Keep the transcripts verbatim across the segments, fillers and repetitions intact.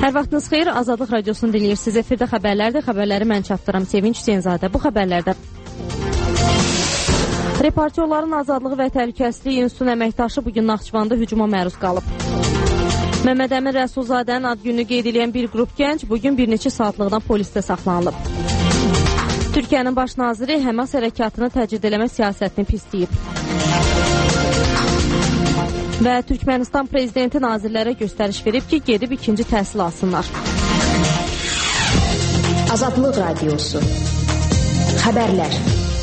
Hər vaxtınız xeyir, Azadlıq Radiosunu dinləyirsiniz. Efirdə xəbərlərdir, xəbərləri mən çatdıram. Sevinç Hüseynzadə. Bu xəbərlərdə Reportyorların Azadlığı və Təhlükəsizliyi İnstitutunun əməkdaşı bugün Naxçıvanda hücuma məruz qalıb. Məmməd Əmin Rəsulzadənin ad gününü qeyd edən bir qrup gənc bugün bir neçə saatlığına polisdə saxlanılıb. Türkiyənin baş naziri Həmas hərəkatını təcrid eləmə siyasətini pisləyib. Və Türkmənistan prezidenti nazirlərə göstəriş verib ki, gedib ikinci təhsil alsınlar. Azadlıq Radiosu. Xəbərlər.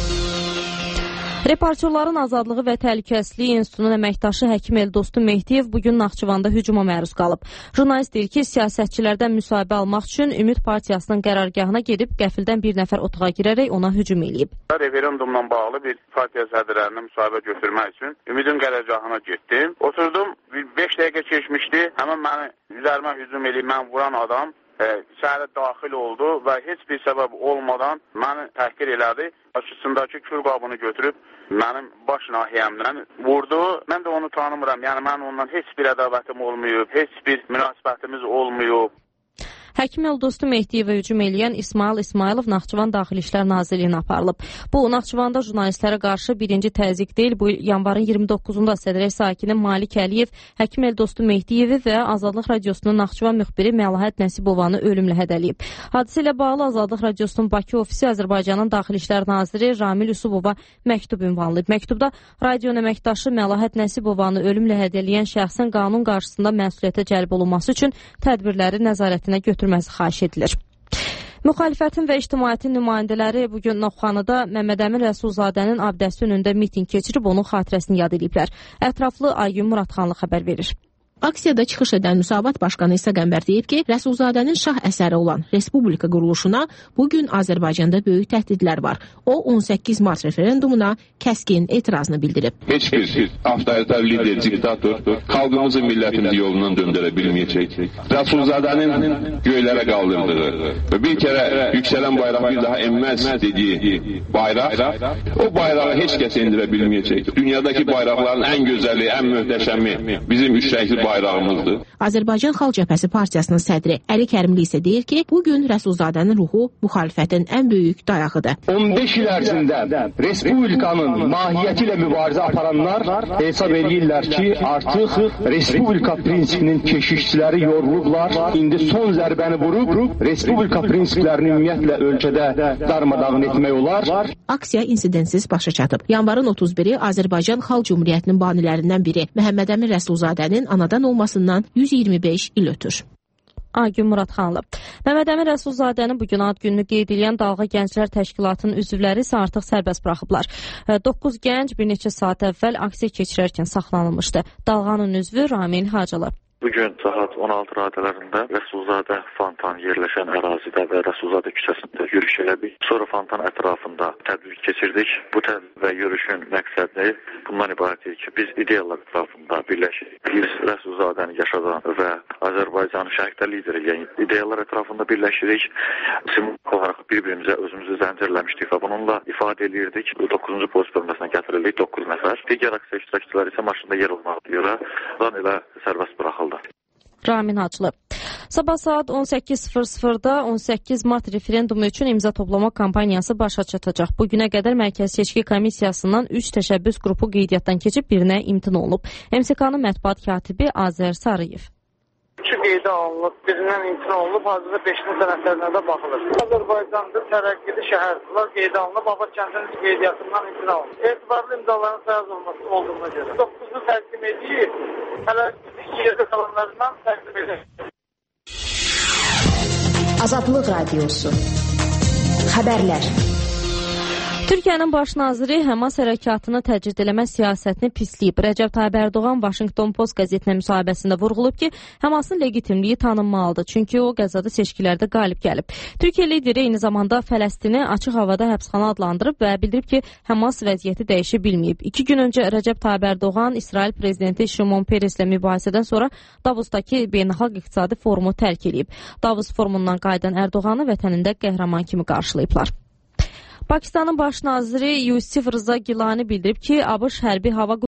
Reportyorların Azadlığı və Təhlükəsizliyi İnstitutunun əməkdaşı həkim Eldostu Mehdiyev bugün Naxçıvanda hücuma məruz qalıb. Jurnalist deyir ki, siyasətçilərdən müsahibə almaq üçün Ümid Partiyasının qərargahına gedib qəfildən bir nəfər otağa girərək ona hücum eləyib. Referendumla bağlı bir partiya sədrlərinə müsahibə götürmək üçün Ümidin qərargahına getdim. Oturdum, beş dəqiqə keçmişdi, həmin məni üzərimə hücum eləyib, mən vuran adam şəhərə daxil oldu və heç bir səbəb olmadan məni təhqir elədi. Başçısındakı kül qabını götürüb mənim baş nahiyəmdən vurdu. Mən də onu tanımıram. Yəni mən ondan heç bir ədavətim olmayıb, heç bir münasibətimiz olmayıb. Həkim Eldostu Mehdiyevə hücum eləyən İsmail İsmailov Naxçıvan Daxili İşlər Nazirliyinə aparılıb. Bu, Naxçıvanda jurnalistlərə qarşı birinci təzyiq deyil. Bu, yanvarın iyirmi doqquzunda Sədrək sakini Malik Əliyev Həkim Eldostu Mehdiyevi və Azadlıq Radiosunun Naxçıvan müxbiri Məlahət Nəsibovanı ölümlə hədələyib. Hadisə ilə bağlı Azadlıq Radiosunun Bakı ofisi Azərbaycanın Daxili İşlər Naziri Ramil Yusubova məktub ünvanlayıb. Məktubda radionun əməkdaşı Məlahət Nəsibovanı ölümlə hədələyən şəxsin qanun qarşısında məsuliyyətə cəlb olunması üçün tədbirləri nəzarətinə götürülməsi xahiş edilir. Müxalifətin və ictimaiyyətin nümayəndələri bugün Novxanıda Məmməd Əmin Rəsulzadənin abidəsi önündə miting keçirib onun xatirəsini yad ediblər. Ətraflı Aygün Muradxanlı xəbər verir. Aksiyada çıxış edən Müsavat Başqanı İsa Qəmbər deyib ki, Rəsulzadənin şah əsəri olan Respublika quruluşuna bugün Azərbaycanda böyük təhdidlər var. O, on səkkiz mart referendumuna kəskin etirazını bildirib. Heç bir avtoritar lider, diktator xalqımızı, millətimizi yolundan döndürə bilməyəcək. Rəsulzadənin göylərə qaldırdığı və bir kərə yüksələn bayraq bir daha enməz dediyi bayraq, o bayrağı heç kəs endirə bilməyəcək. Dünyadakı bayraqların ən gözəli, ən möhtəşəmi bizim üç rəngli bayrağımızdır. Azərbaycan Xalq Cəbhəsi Partiyasının sədri Əli Kərimli isə deyir ki, bugün Rəsulzadənin ruhu müxalifətin ən böyük dayağıdır. on beş il ərzində Respublikanın mahiyyəti ilə mübarizə aparanlar hesab edirlər ki, artıq Respublika prinsipinin keşişçiləri yorulublar. İndi son zərbəni vurub Respublika prinsiplərini ümumiyyətlə ölkədə darmadağın etmək olar. Aksiya insidentsiz başa çatıb. Yanvarın otuz biri Azərbaycan Xalq Cümhuriyyətinin banilərindən biri Məhəmməd Əmin Rəsulzadənin anadan olmasından yüz iyirmi beş il ötür. Aygün Muradxanlı. Məmməd Əmin Rəsulzadənin bugün ad gününü qeyd edən Dalğa Gənclər Təşkilatının üzvləri isə artıq sərbəst buraxıblar. doqquz gənc bir neçə saat əvvəl aksiya keçirərkən saxlanılmışdı. Dalğanın üzvü Ramil Hacılı. Bugün saat on altı radələrində Rəsulzadə fontan yerləşən ərazidə və Rəsulzadə küçəsində yürüyüş elədik. Sonra fontan ətrafında tədbir keçirdik. Bu tədbir və yürüyüşün məqsədi bundan ibarətdir ki, biz ideyalar ətrafında birləşirik. Biz Rəsulzadəni yaşadan və Azərbaycanın şərqdə lideri, yəni ideyalar ətrafında birləşirik. Simbolik olaraq bir-birimizə özümüzü zəncirləmişdik və bununla ifadə edirdik. doqquzuncu polis bölməsinə gətirildik, doqquz nəfər. Digər aksiya iştirakçıları isə maşında yer olmağı görə dan ilə sərbəst buraxıldı. Ramin Hacılı. Sabah saat on səkkiz sıfır sıfırda on səkkiz mart referendumu üçün imza toplama kampaniyası başa çatacaq. Bugünə qədər Mərkəzi Seçki Komissiyasından üç təşəbbüs qrupu qeydiyyatdan keçib birinə imtina olunub. M S K-nın mətbuat katibi Azər Sarıyev. İki qeydə alınıb, birindən imtina olunub, hazırda beşinci sənədlərinə də baxılır. Azərbaycanda tərəqqili şəhərlər qeydə alınıb, Abad kəndinin qeydiyyatından imtina olunub. Etibarlı imzaların sayaz olması olduğuna görə. doqquzunu təqdim edib, hələ iki yerdə qalanlarından təqdim edib. Azadlıq Radiosu. Xəbərlər. Türkiyənin baş naziri Həmas hərəkatını təcrid eləmə siyasətini pisləyib. Rəcəb Tayyib Ərdoğan Washington Post qəzetinə müsahibəsində vurğulub ki, Həmasın legitimliyi tanınmalıdır, çünki o Qəzzada seçkilərdə qalib gəlib. Türkiyə lideri eyni zamanda Fələstini açıq havada həbsxana adlandırıb və bildirib ki, Həmas vəziyyəti dəyişə bilməyib. İki gün öncə Rəcəb Tayyib Ərdoğan İsrail prezidenti Şimon Pereslə mübahisədən sonra Davosdakı beynəlxalq iqtisadi forumu tərk edib. Davos forumundan qayıdan Ərdoğanı vətənində qəhrəman kimi qarşılayıblar. Pakistanın baş naziri Yusif Rıza Gilani bildirib ki, ABŞ hərbi hava